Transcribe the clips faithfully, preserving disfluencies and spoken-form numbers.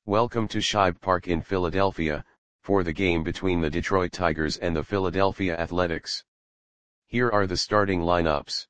Welcome to Shibe Park in Philadelphia, for the game between the Detroit Tigers and the Philadelphia Athletics. Here are the starting lineups.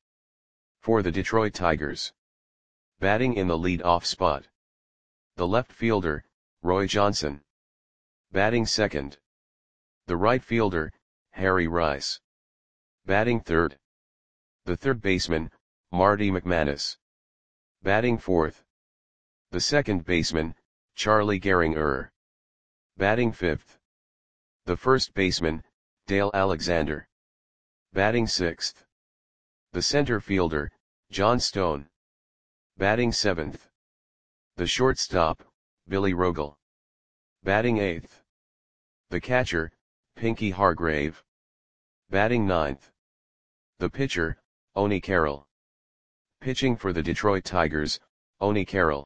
For the Detroit Tigers. Batting in the lead-off spot. The left fielder, Roy Johnson. Batting second. The right fielder, Harry Rice. Batting third. The third baseman, Marty McManus. Batting fourth. The second baseman, Charlie Gehringer. Batting fifth. The first baseman, Dale Alexander. Batting sixth. The center fielder, John Stone. Batting seventh. The shortstop, Billy Rogel. Batting eighth. The catcher, Pinky Hargrave. Batting ninth. The pitcher, Oni Carroll. Pitching for the Detroit Tigers, Oni Carroll.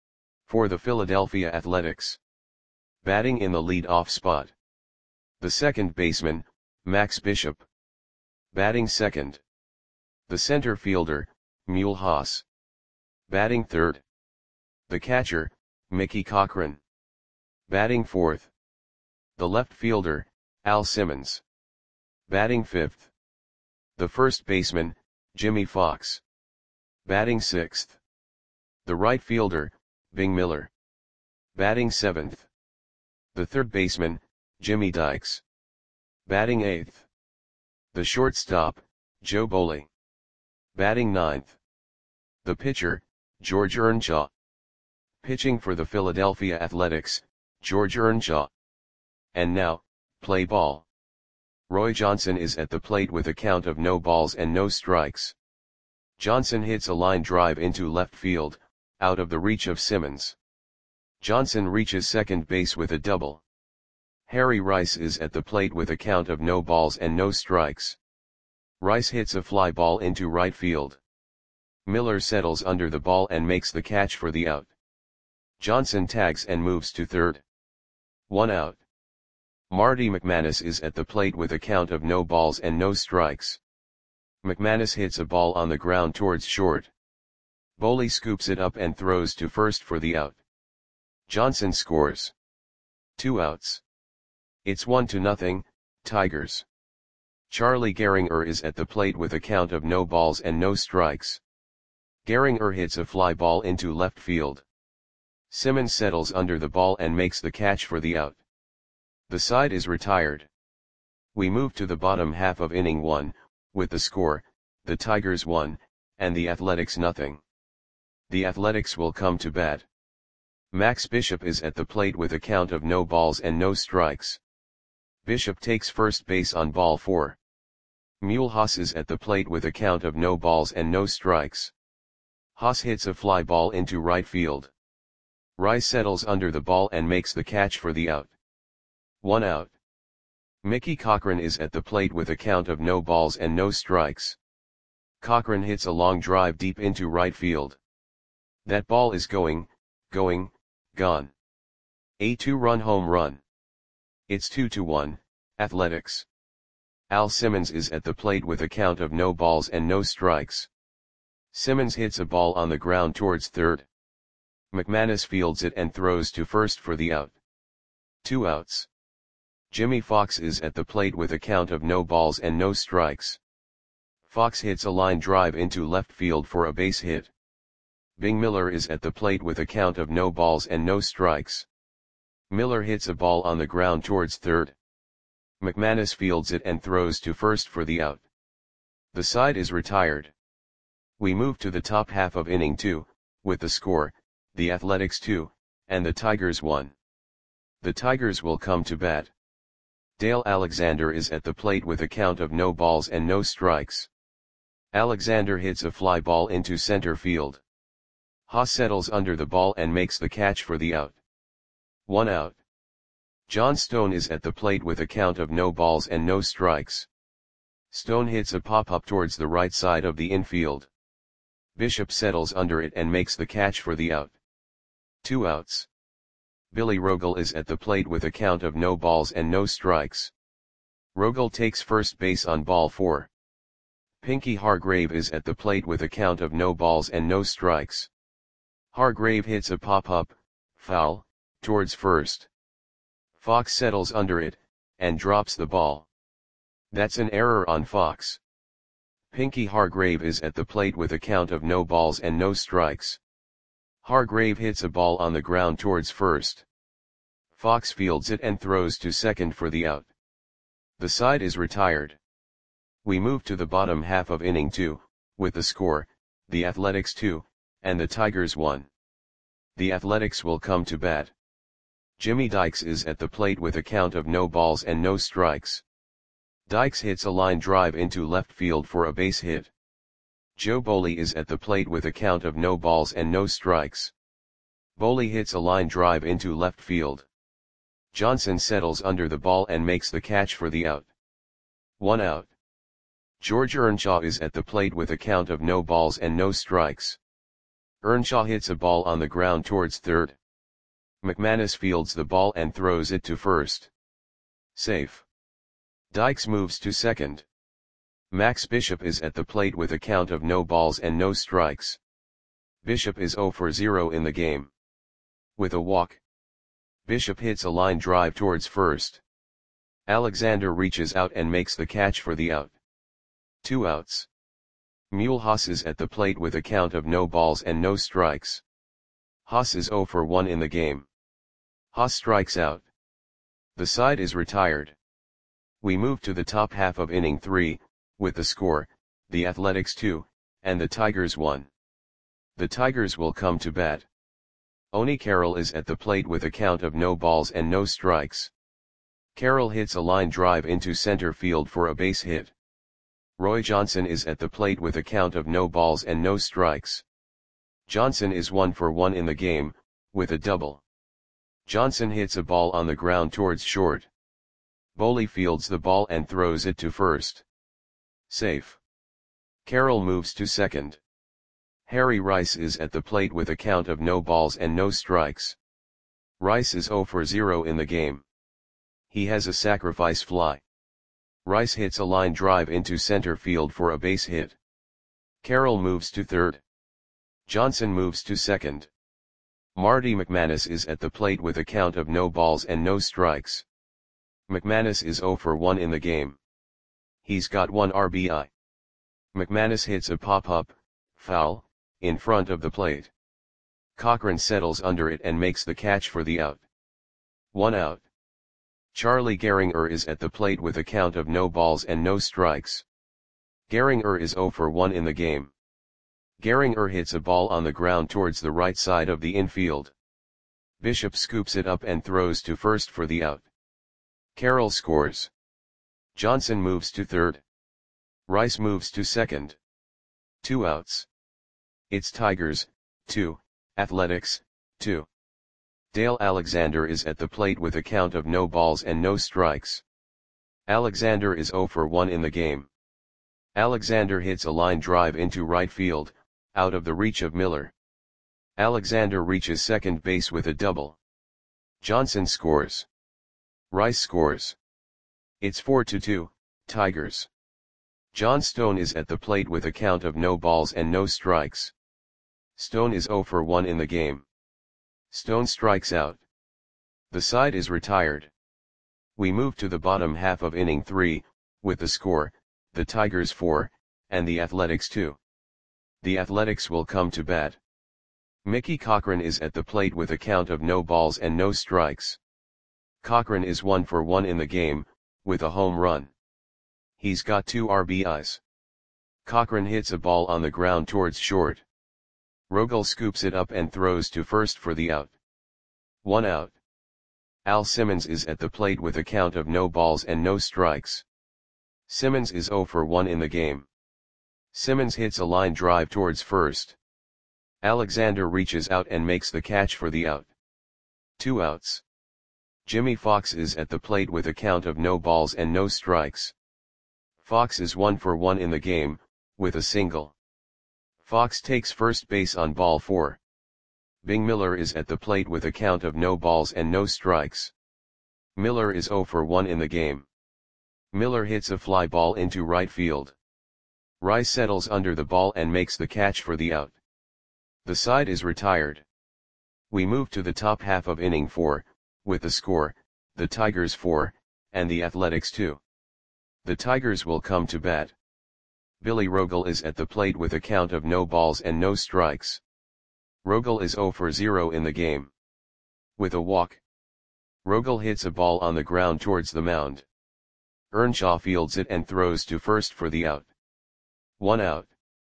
For the Philadelphia Athletics. Batting in the lead-off spot. The second baseman, Max Bishop. Batting second. The center fielder, Mule Haas. Batting third. The catcher, Mickey Cochrane. Batting fourth. The left fielder, Al Simmons. Batting fifth. The first baseman, Jimmy Fox. Batting sixth. The right fielder, Bing Miller. Batting seventh. The third baseman, Jimmy Dykes. Batting eighth. The shortstop, Joe Boley. Batting ninth. The pitcher, George Earnshaw. Pitching for the Philadelphia Athletics, George Earnshaw. And now, play ball. Roy Johnson is at the plate with a count of no balls and no strikes. Johnson hits a line drive into left field, out of the reach of Simmons. Johnson reaches second base with a double. Harry Rice is at the plate with a count of no balls and no strikes. Rice hits a fly ball into right field. Miller settles under the ball and makes the catch for the out. Johnson tags and moves to third. One out. Marty McManus is at the plate with a count of no balls and no strikes. McManus hits a ball on the ground towards short. Boley scoops it up and throws to first for the out. Johnson scores. Two outs. It's one to nothing, Tigers. Charlie Gehringer is at the plate with a count of no balls and no strikes. Gehringer hits a fly ball into left field. Simmons settles under the ball and makes the catch for the out. The side is retired. We move to the bottom half of inning one, with the score, the Tigers one, and the Athletics nothing. The Athletics will come to bat. Max Bishop is at the plate with a count of no balls and no strikes. Bishop takes first base on ball four. Mule Haas is at the plate with a count of no balls and no strikes. Haas hits a fly ball into right field. Rice settles under the ball and makes the catch for the out. One out. Mickey Cochrane is at the plate with a count of no balls and no strikes. Cochrane hits a long drive deep into right field. That ball is going, going, gone. A two-run home run. It's two to one, Athletics. Al Simmons is at the plate with a count of no balls and no strikes. Simmons hits a ball on the ground towards third. McManus fields it and throws to first for the out. Two outs. Jimmy Fox is at the plate with a count of no balls and no strikes. Fox hits a line drive into left field for a base hit. Bing Miller is at the plate with a count of no balls and no strikes. Miller hits a ball on the ground towards third. McManus fields it and throws to first for the out. The side is retired. We move to the top half of inning two, with the score, the Athletics two, and the Tigers one. The Tigers will come to bat. Dale Alexander is at the plate with a count of no balls and no strikes. Alexander hits a fly ball into center field. Haas settles under the ball and makes the catch for the out. One out. John Stone is at the plate with a count of no balls and no strikes. Stone hits a pop-up towards the right side of the infield. Bishop settles under it and makes the catch for the out. Two outs. Billy Rogel is at the plate with a count of no balls and no strikes. Rogel takes first base on ball four. Pinky Hargrave is at the plate with a count of no balls and no strikes. Hargrave hits a pop-up, foul, towards first. Fox settles under it, and drops the ball. That's an error on Fox. Pinky Hargrave is at the plate with a count of no balls and no strikes. Hargrave hits a ball on the ground towards first. Fox fields it and throws to second for the out. The side is retired. We move to the bottom half of inning two, with the score, the Athletics two, and the Tigers one. The Athletics will come to bat. Jimmy Dykes is at the plate with a count of no balls and no strikes. Dykes hits a line drive into left field for a base hit. Joe Boley is at the plate with a count of no balls and no strikes. Boley hits a line drive into left field. Johnson settles under the ball and makes the catch for the out. One out. George Earnshaw is at the plate with a count of no balls and no strikes. Earnshaw hits a ball on the ground towards third. McManus fields the ball and throws it to first. Safe. Dykes moves to second. Max Bishop is at the plate with a count of no balls and no strikes. Bishop is zero for zero in the game. With a walk, Bishop hits a line drive towards first. Alexander reaches out and makes the catch for the out. Two outs. Mule Haas is at the plate with a count of no balls and no strikes. Haas is zero for one in the game. Haas strikes out. The side is retired. We move to the top half of inning three, with the score, the Athletics two, and the Tigers one. The Tigers will come to bat. Oni Carroll is at the plate with a count of no balls and no strikes. Carroll hits a line drive into center field for a base hit. Roy Johnson is at the plate with a count of no balls and no strikes. Johnson is one for one in the game, with a double. Johnson hits a ball on the ground towards short. Boley fields the ball and throws it to first. Safe. Carroll moves to second. Harry Rice is at the plate with a count of no balls and no strikes. Rice is zero for zero in the game. He has a sacrifice fly. Rice hits a line drive into center field for a base hit. Carroll moves to third. Johnson moves to second. Marty McManus is at the plate with a count of no balls and no strikes. McManus is zero for one in the game. He's got one R B I. McManus hits a pop-up, foul, in front of the plate. Cochran settles under it and makes the catch for the out. One out. Charlie Gehringer is at the plate with a count of no balls and no strikes. Gehringer is zero for one in the game. Gehringer hits a ball on the ground towards the right side of the infield. Bishop scoops it up and throws to first for the out. Carroll scores. Johnson moves to third. Rice moves to second. Two outs. It's Tigers, two, Athletics, two. Dale Alexander is at the plate with a count of no balls and no strikes. Alexander is zero for one in the game. Alexander hits a line drive into right field, out of the reach of Miller. Alexander reaches second base with a double. Johnson scores. Rice scores. It's four to two, Tigers. John Stone is at the plate with a count of no balls and no strikes. Stone is zero for one in the game. Stone strikes out. The side is retired. We move to the bottom half of inning three, with the score, the Tigers four, and the Athletics two. The Athletics will come to bat. Mickey Cochran is at the plate with a count of no balls and no strikes. Cochran is one for one in the game, with a home run. He's got two R B Is. Cochran hits a ball on the ground towards short. Rogel scoops it up and throws to first for the out. One out. Al Simmons is at the plate with a count of no balls and no strikes. Simmons is zero for one in the game. Simmons hits a line drive towards first. Alexander reaches out and makes the catch for the out. Two outs. Jimmy Fox is at the plate with a count of no balls and no strikes. Fox is one for one in the game, with a single. Fox takes first base on ball four. Bing Miller is at the plate with a count of no balls and no strikes. Miller is zero for one in the game. Miller hits a fly ball into right field. Rice settles under the ball and makes the catch for the out. The side is retired. We move to the top half of inning four, with the score, the Tigers four, and the Athletics two. The Tigers will come to bat. Billy Rogel is at the plate with a count of no balls and no strikes. Rogel is zero for zero in the game. With a walk, Rogel hits a ball on the ground towards the mound. Earnshaw fields it and throws to first for the out. One out.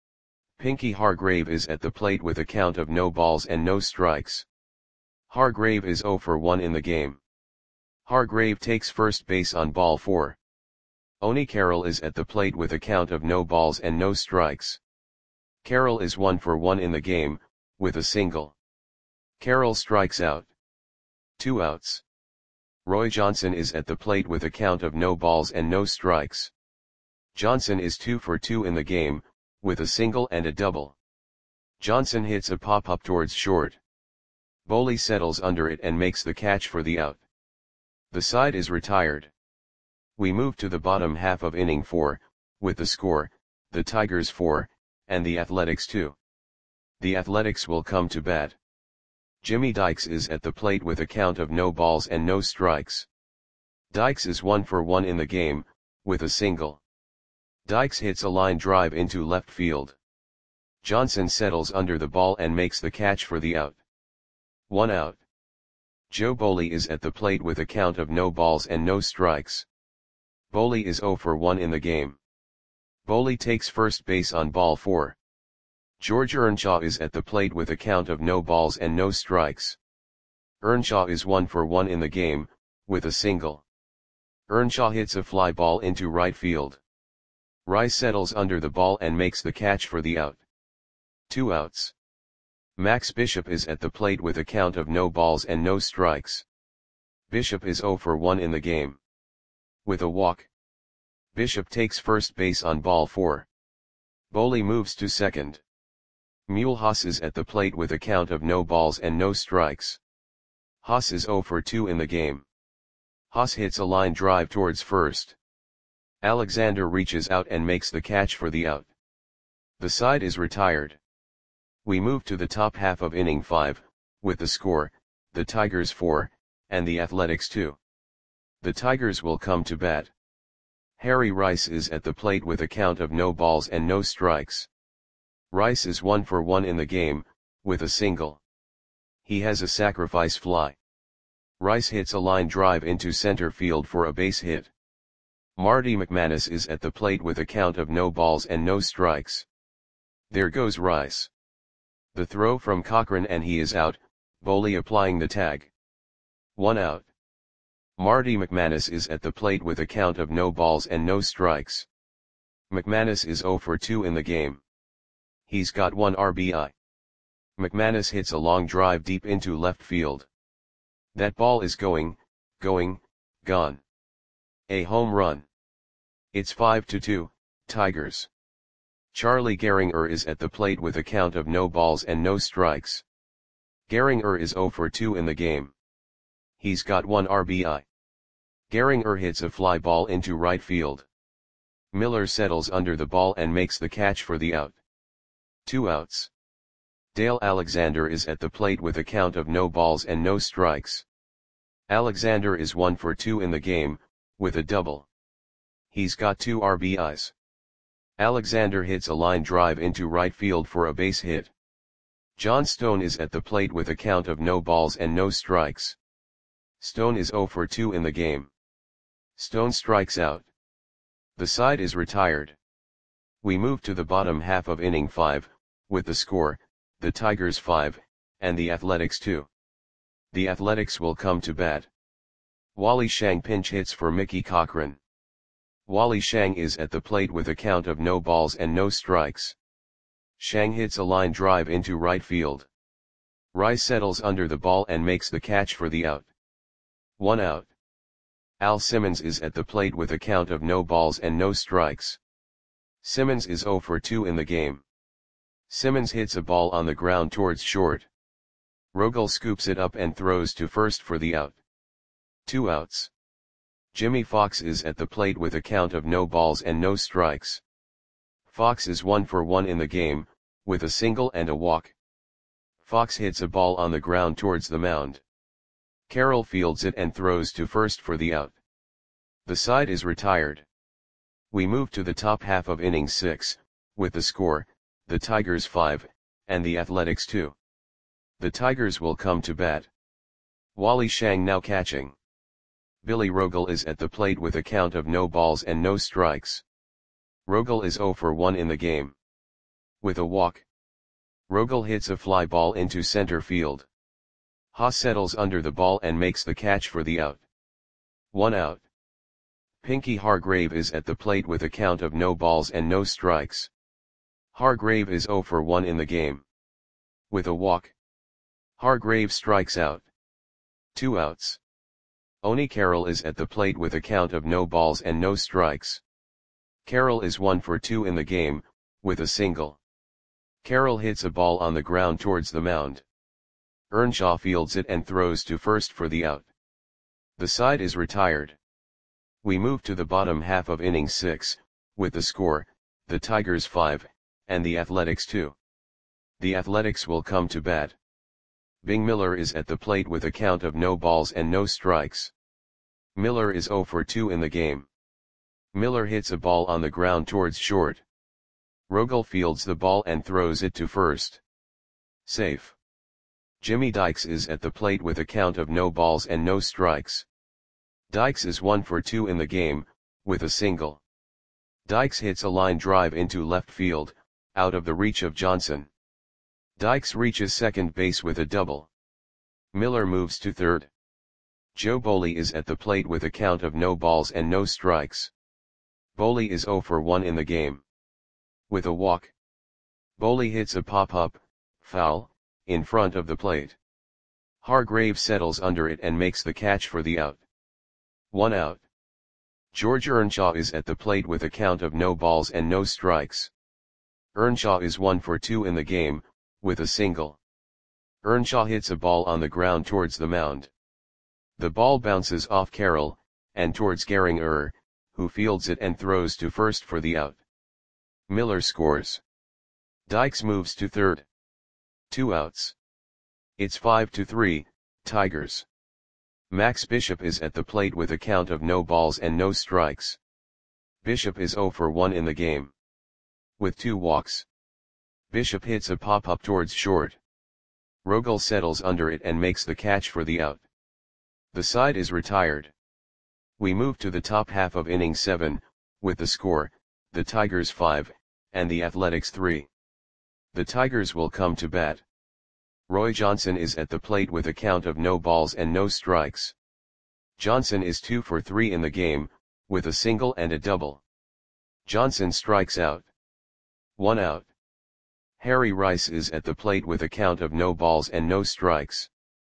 Pinky Hargrave is at the plate with a count of no balls and no strikes. Hargrave is zero for one in the game. Hargrave takes first base on ball four. Oni Carroll is at the plate with a count of no balls and no strikes. Carroll is one for one in the game, with a single. Carroll strikes out. Two outs. Roy Johnson is at the plate with a count of no balls and no strikes. Johnson is two for two in the game, with a single and a double. Johnson hits a pop-up towards short. Boley settles under it and makes the catch for the out. The side is retired. We move to the bottom half of inning four, with the score, the Tigers four, and the Athletics two. The Athletics will come to bat. Jimmy Dykes is at the plate with a count of no balls and no strikes. Dykes is one for one in the game, with a single. Dykes hits a line drive into left field. Johnson settles under the ball and makes the catch for the out. One out. Joe Boley is at the plate with a count of no balls and no strikes. Boley is zero for one in the game. Boley takes first base on ball four. George Earnshaw is at the plate with a count of no balls and no strikes. Earnshaw is one for one in the game, with a single. Earnshaw hits a fly ball into right field. Rice settles under the ball and makes the catch for the out. Two outs. Max Bishop is at the plate with a count of no balls and no strikes. Bishop is zero for one in the game. With a walk, Bishop takes first base on ball four. Boley moves to second. Mule Haas is at the plate with a count of no balls and no strikes. Haas is zero for two in the game. Haas hits a line drive towards first. Alexander reaches out and makes the catch for the out. The side is retired. We move to the top half of inning five, with the score, the Tigers four, and the Athletics two. The Tigers will come to bat. Harry Rice is at the plate with a count of no balls and no strikes. Rice is one for one in the game, with a single. He has a sacrifice fly. Rice hits a line drive into center field for a base hit. Marty McManus is at the plate with a count of no balls and no strikes. There goes Rice. The throw from Cochran and he is out, Boley applying the tag. One out. Marty McManus is at the plate with a count of no balls and no strikes. McManus is zero for two in the game. He's got one R B I. McManus hits a long drive deep into left field. That ball is going, going, gone. A home run. It's five to two, Tigers. Charlie Gehringer is at the plate with a count of no balls and no strikes. Gehringer is zero for two in the game. He's got one R B I. Gehringer hits a fly ball into right field. Miller settles under the ball and makes the catch for the out. Two outs. Dale Alexander is at the plate with a count of no balls and no strikes. Alexander is one for two in the game, with a double. He's got two R B Is. Alexander hits a line drive into right field for a base hit. John Stone is at the plate with a count of no balls and no strikes. Stone is zero for two in the game. Stone strikes out. The side is retired. We move to the bottom half of inning five, with the score, the Tigers five, and the Athletics two. The Athletics will come to bat. Wally Shang pinch hits for Mickey Cochran. Wally Shang is at the plate with a count of no balls and no strikes. Shang hits a line drive into right field. Rice settles under the ball and makes the catch for the out. One out. Al Simmons is at the plate with a count of no balls and no strikes. Simmons is zero for two in the game. Simmons hits a ball on the ground towards short. Rogel scoops it up and throws to first for the out. Two outs. Jimmy Fox is at the plate with a count of no balls and no strikes. Fox is one for one in the game, with a single and a walk. Fox hits a ball on the ground towards the mound. Carroll fields it and throws to first for the out. The side is retired. We move to the top half of inning six, with the score, the Tigers five, and the Athletics two. The Tigers will come to bat. Wally Shang now catching. Billy Rogel is at the plate with a count of no balls and no strikes. Rogel is oh for one in the game. With a walk, Rogel hits a fly ball into center field. Haas settles under the ball and makes the catch for the out. One out. Pinky Hargrave is at the plate with a count of no balls and no strikes. Hargrave is oh for one in the game. With a walk, Hargrave strikes out. Two outs. Oni Carroll is at the plate with a count of no balls and no strikes. Carroll is one for two in the game, with a single. Carroll hits a ball on the ground towards the mound. Earnshaw fields it and throws to first for the out. The side is retired. We move to the bottom half of inning six, with the score, the Tigers five, and the Athletics two. The Athletics will come to bat. Bing Miller is at the plate with a count of no balls and no strikes. Miller is oh for two in the game. Miller hits a ball on the ground towards short. Rogel fields the ball and throws it to first. Safe. Jimmy Dykes is at the plate with a count of no balls and no strikes. Dykes is one for two in the game, with a single. Dykes hits a line drive into left field, out of the reach of Johnson. Dykes reaches second base with a double. Miller moves to third. Joe Boley is at the plate with a count of no balls and no strikes. Boley is oh for one in the game. With a walk, Boley hits a pop-up, foul, in front of the plate. Hargrave settles under it and makes the catch for the out. One out. George Earnshaw is at the plate with a count of no balls and no strikes. Earnshaw is one for two in the game, with a single. Earnshaw hits a ball on the ground towards the mound. The ball bounces off Carroll, and towards Gehringer, who fields it and throws to first for the out. Miller scores. Dykes moves to third. Two outs. It's five to three, Tigers. Max Bishop is at the plate with a count of no balls and no strikes. Bishop is oh for one in the game. With two walks, Bishop hits a pop-up towards short. Rogel settles under it and makes the catch for the out. The side is retired. We move to the top half of inning seven, with the score, the Tigers five, and the Athletics three. The Tigers will come to bat. Roy Johnson is at the plate with a count of no balls and no strikes. Johnson is two for three in the game, with a single and a double. Johnson strikes out. One out. Harry Rice is at the plate with a count of no balls and no strikes.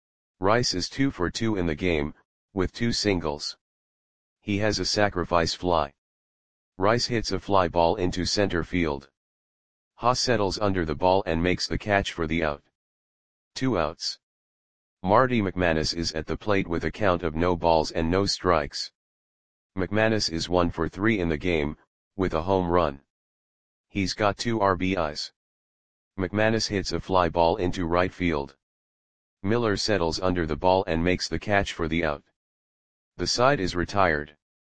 Rice is two for two in the game, with two singles. He has a sacrifice fly. Rice hits a fly ball into center field. Haas settles under the ball and makes the catch for the out. Two outs. Marty McManus is at the plate with a count of no balls and no strikes. McManus is one for three in the game, with a home run. He's got two R B Is. McManus hits a fly ball into right field. Miller settles under the ball and makes the catch for the out. The side is retired.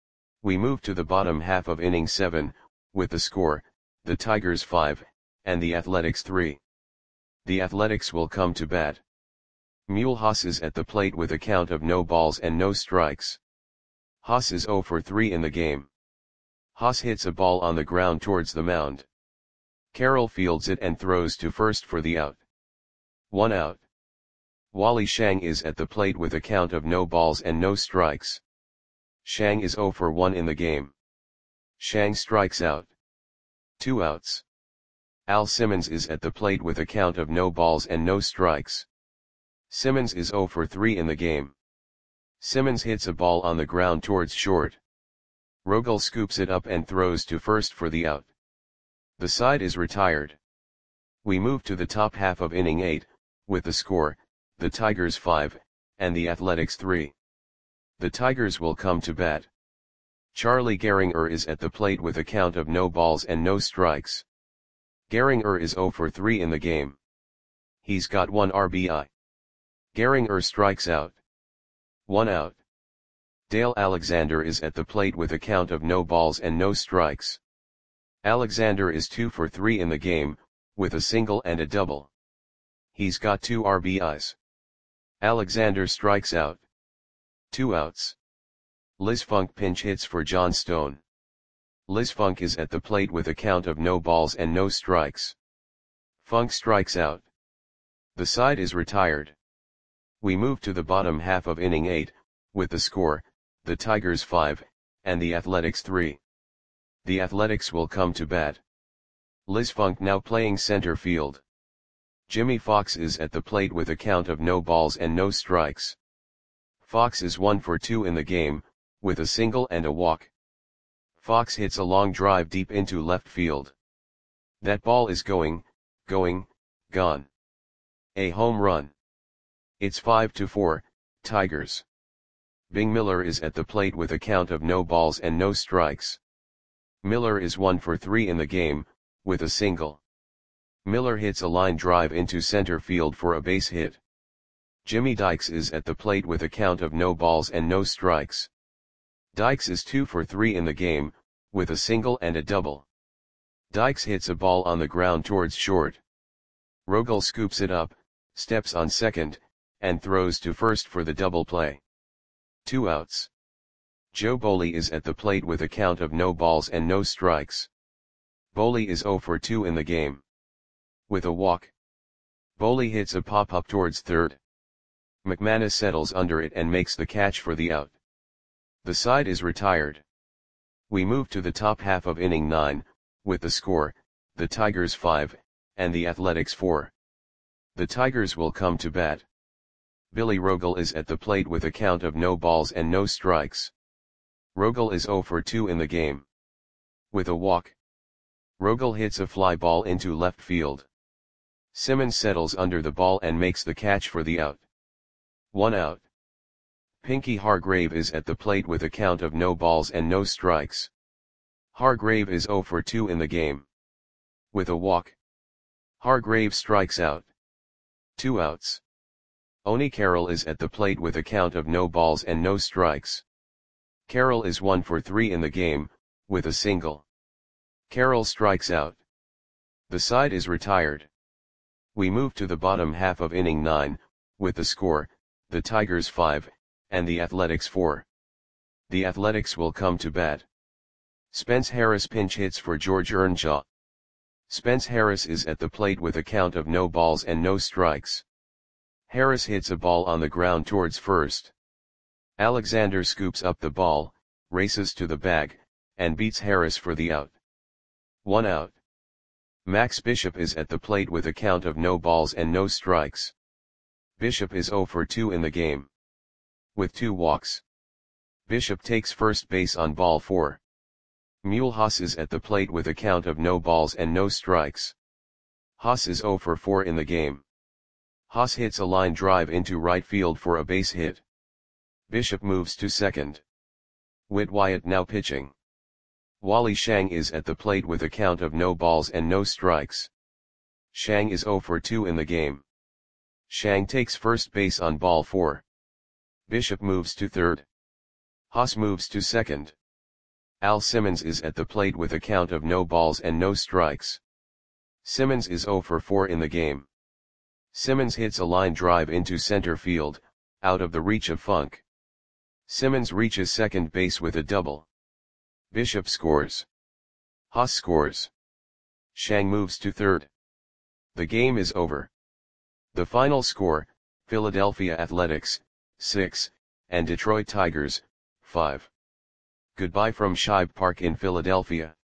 We move to the bottom half of inning seven, with the score, the Tigers five, and the Athletics three. The Athletics will come to bat. Mule Haas is at the plate with a count of no balls and no strikes. Haas is oh for three in the game. Haas hits a ball on the ground towards the mound. Carroll fields it and throws to first for the out. One out. Wally Shang is at the plate with a count of no balls and no strikes. Shang is oh for one in the game. Shang strikes out. Two outs. Al Simmons is at the plate with a count of no balls and no strikes. Simmons is oh for three in the game. Simmons hits a ball on the ground towards short. Rogel scoops it up and throws to first for the out. The side is retired. We move to the top half of inning eight, with the score, the Tigers five, and the Athletics three. The Tigers will come to bat. Charlie Gehringer is at the plate with a count of no balls and no strikes. Gehringer is oh for three in the game. He's got one R B I. Gehringer strikes out. One out. Dale Alexander is at the plate with a count of no balls and no strikes. Alexander is two for three in the game, with a single and a double. He's got two R B Is. Alexander strikes out. Two outs. Liz Funk pinch hits for John Stone. Liz Funk is at the plate with a count of no balls and no strikes. Funk strikes out. The side is retired. We move to the bottom half of inning eight, with the score, the Tigers five, and the Athletics three. The Athletics will come to bat. Liz Funk now playing center field. Jimmy Fox is at the plate with a count of no balls and no strikes. Fox is one for two in the game, with a single and a walk. Fox hits a long drive deep into left field. That ball is going, going, gone. A home run. It's five to four, Tigers. Bing Miller is at the plate with a count of no balls and no strikes. Miller is one for three in the game, with a single. Miller hits a line drive into center field for a base hit. Jimmy Dykes is at the plate with a count of no balls and no strikes. Dykes is two for three in the game, with a single and a double. Dykes hits a ball on the ground towards short. Rogel scoops it up, steps on second, and throws to first for the double play. Two outs. Joe Boley is at the plate with a count of no balls and no strikes. Boley is zero for two in the game. With a walk. Boley hits a pop-up towards third. McManus settles under it and makes the catch for the out. The side is retired. We move to the top half of inning nine, with the score, the Tigers five, and the Athletics four. The Tigers will come to bat. Billy Rogel is at the plate with a count of no balls and no strikes. Rogel is zero for two in the game. With a walk. Rogel hits a fly ball into left field. Simmons settles under the ball and makes the catch for the out. One out. Pinky Hargrave is at the plate with a count of no balls and no strikes. Hargrave is zero for two in the game. With a walk. Hargrave strikes out. Two outs. Oni Carroll is at the plate with a count of no balls and no strikes. Carroll is one for three in the game, with a single. Carroll strikes out. The side is retired. We move to the bottom half of inning nine, with the score, the Tigers five, and the Athletics four. The Athletics will come to bat. Spence Harris pinch hits for George Earnshaw. Spence Harris is at the plate with a count of no balls and no strikes. Harris hits a ball on the ground towards first. Alexander scoops up the ball, races to the bag, and beats Harris for the out. One out. Max Bishop is at the plate with a count of no balls and no strikes. Bishop is zero for two in the game. With two walks. Bishop takes first base on ball four. Mule Haas is at the plate with a count of no balls and no strikes. Haas is zero for four in the game. Haas hits a line drive into right field for a base hit. Bishop moves to second. Whit Wyatt now pitching. Wally Shang is at the plate with a count of no balls and no strikes. Shang is zero for two in the game. Shang takes first base on ball four. Bishop moves to third. Haas moves to second. Al Simmons is at the plate with a count of no balls and no strikes. Simmons is zero for four in the game. Simmons hits a line drive into center field, out of the reach of Funk. Simmons reaches second base with a double. Bishop scores. Haas scores. Shang moves to third. The game is over. The final score, Philadelphia Athletics, six, and Detroit Tigers, five. Goodbye from Shibe Park in Philadelphia.